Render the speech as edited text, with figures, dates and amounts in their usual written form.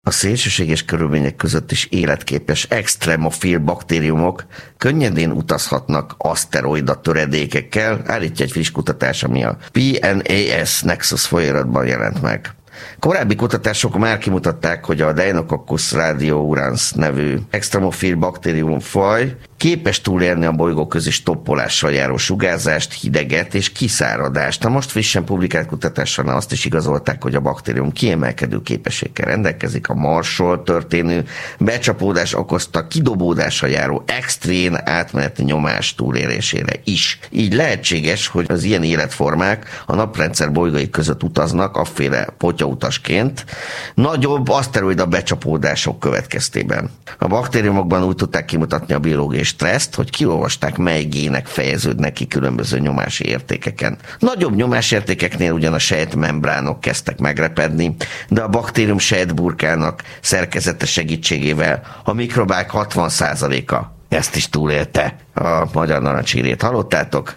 A szélsőséges körülmények között is életképes extremofil baktériumok könnyedén utazhatnak aszteroida töredékekkel, állítja egy friss kutatás, ami a PNAS Nexus folyóiratban jelent meg. Korábbi kutatások már kimutatták, hogy a Deinococcus radiourans nevű extremofil baktériumfaj képes túlélni a bolygóközi stoppolással járó sugárzást, hideget és kiszáradást. A most frissen publikált kutatással azt is igazolták, hogy a baktérium kiemelkedő képességgel rendelkezik a Marsról történő becsapódás okozta kidobódással járó extrém átmeneti nyomás túlélésére is. Így lehetséges, hogy az ilyen életformák a naprendszer bolygói között utaznak afféle potyautasként nagyobb aszteroida becsapódások következtében. A baktériumokban úgy tudták kimutatni a biológiai stresszt, hogy kiolvasták, mely gének fejeződnek ki különböző nyomási értékeken. Nagyobb nyomásértékeknél ugyan a sejtmembránok kezdtek megrepedni, de a baktérium sejtburkának szerkezete segítségével a mikrobák 60%-a ezt is túlélte. A magyar narancsírét hallottátok,